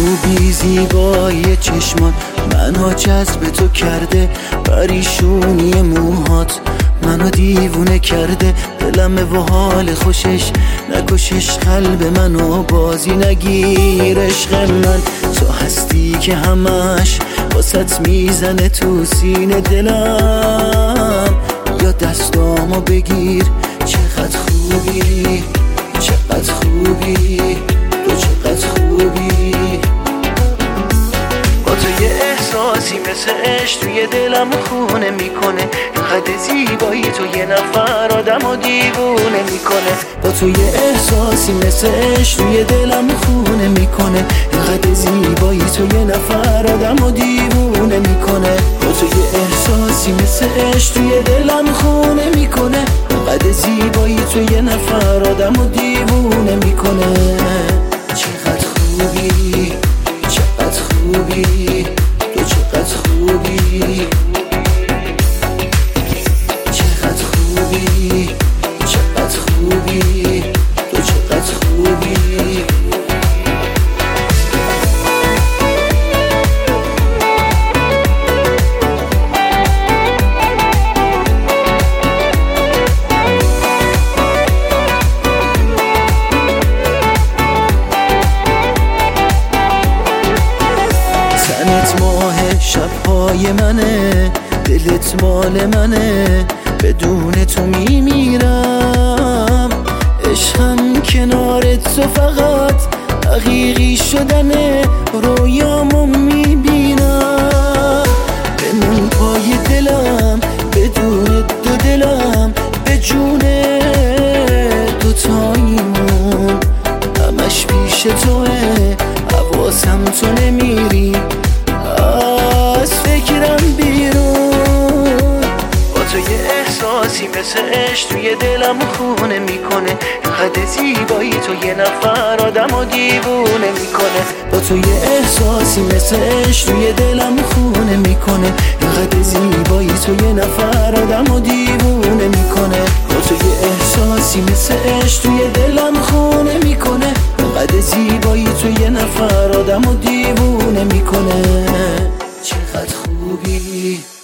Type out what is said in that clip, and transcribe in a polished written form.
خوبی زیبایی چشمان منو جذب تو کرده، پریشونی موهات منو دیوونه کرده. دلم و حال خوشش نکشش، قلب منو بازی نگیر. عشق من تو هستی که همش واسط میزنه تو سینه دلم. یا دستامو بگیر، چقدر خوبی چقدر خوبی تو، چقدر خوبی. با تو یه احساسی مثل عشق توی دلم خونه میکنه، قد زیبایی تو یه نفر آدمو دیوونه میکنه. با تو یه احساسی مثل عشق توی دلم خونه میکنه، قد زیبایی تو یه نفر آدمو دیوونه میکنه. با تو یه احساسی مثل عشق توی دلم خونه میکنه، قد زیبایی تو یه نفر آدمو دیوونه میکنه. چقدر خوبی چقدر خوبی تو، چقدر خوبی. چقدر خوبی چقدر خوبی تو، چقدر خوبی. تنت ماه شبهای منه، دلت مال منه، بدون تو میمیرم. عشقم کنارت تو فقط حقیقی شدنه، رویامو میبینم. بمون پای دلم بدون دو دلم، به جون دوتاییمون همش پیش توه. حواسم تو نمیری از فکرم بیرون. با تو یه احساسی مثل عشق توی دلم خونه میکنه، قد زیبایی تو یه نفر آدمو دیوونه میکنه. با تو یه احساسی مثل عشق توی دلم خونه میکنه، قد زیبایی تو یه نفر آدمو دیوونه میکنه. با تو یه احساسی مثل عشق توی دلم خونه میکنه، قد زیبایی تو یه نفر آدمو دیوونه میکنه. چقدر خوبی